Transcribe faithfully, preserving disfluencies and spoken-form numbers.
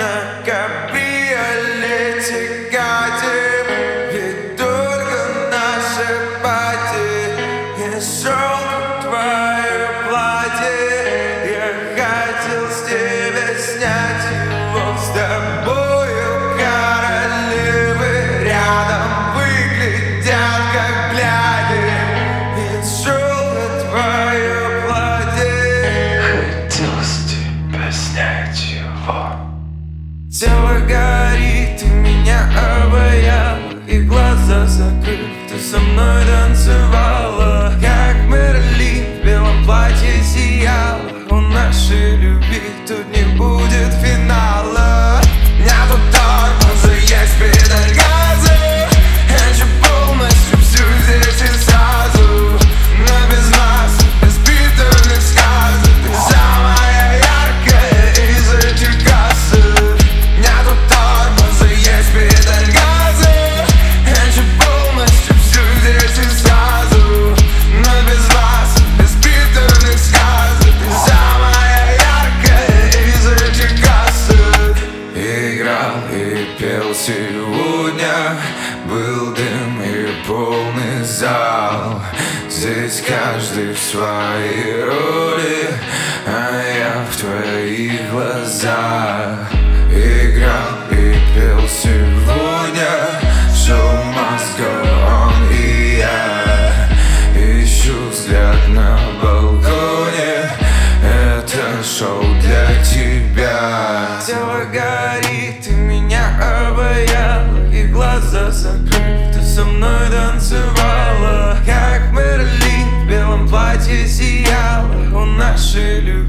на кабриолете катим, ведь только наши пати. Я шел в твое платье, я хотел с тебя снять его. С тобою королевы рядом выглядят как бляди. Я шел в твое платье, хотел с тебя снять его. Тело горит, ты меня обаял, и глаза закрыв, ты со мной танцевала. Как Мерлин в белом платье сияла. У нашей любви тут не будет финала. Нету тормоза, есть педаль газа. Хочу полностью всю здесь и сразу, но без нас, без битвенных сказок. Ты самая яркая из этих красок. Нету тормоза, есть педаль газа. Хочу полностью всю здесь и сразу, но без вас, без битвенных сказок. Ты самая яркая из этих красок. Играл и пел сегодня, был дым и полный зал. Здесь каждый в своей роли, а я в твоих глазах. Играл и пел сегодня, шоу must go on, и я ищу взгляд на балконе. Это шоу для тебя. Тело горит, ты меня обаял, и глаза закрыв, ты со мной танцевала. Как Мерлин в белом платье сияла. У нашей любви